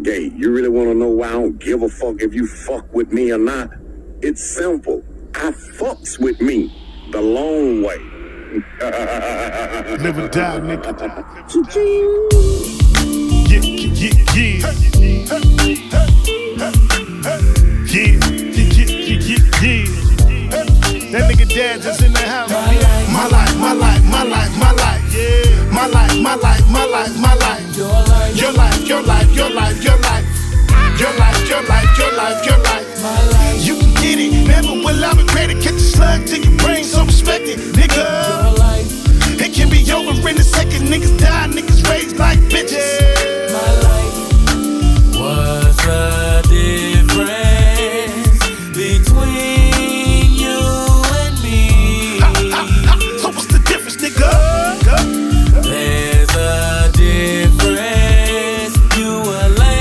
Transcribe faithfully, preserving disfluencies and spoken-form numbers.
gay. You really want to know why I don't give a fuck if you fuck with me or not? It's simple. I fucks with me the long way. Live or die, nigga. Yeah, yeah, yeah. Yeah, yeah, yeah, yeah, yeah. That nigga dad just in the house. My life, my life, my life, my life. Yeah. My life, my life, my life, my life. Your life, your life, your life, your life. Your life, your life, your life, your life. You can get it, never will I regret it. Catch a slug to your brain, so respect it, nigga. It can be over in a second, niggas die, niggas raised like bitches.